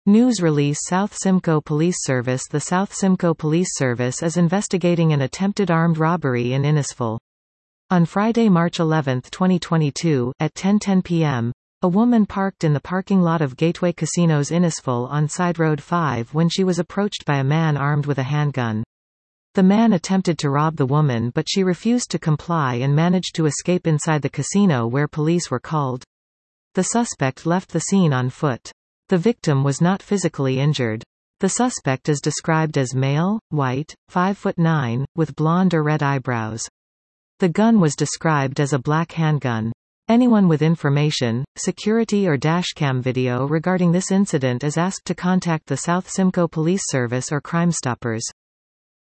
News release South Simcoe Police Service. The South Simcoe Police Service is investigating an attempted armed robbery in Innisfil. On Friday, March 11, 2022, at 10:10 p.m., a woman parked in the parking lot of Gateway Casinos Innisfil on Side Road 5 when she was approached by a man armed with a handgun. The man attempted to rob the woman, but she refused to comply and managed to escape inside the casino, where police were called. The suspect left the scene on foot. The victim was not physically injured. The suspect is described as male, white, 5'9", with blonde or red eyebrows. The gun was described as a black handgun. Anyone with information, security or dashcam video regarding this incident is asked to contact the South Simcoe Police Service or Crime Stoppers.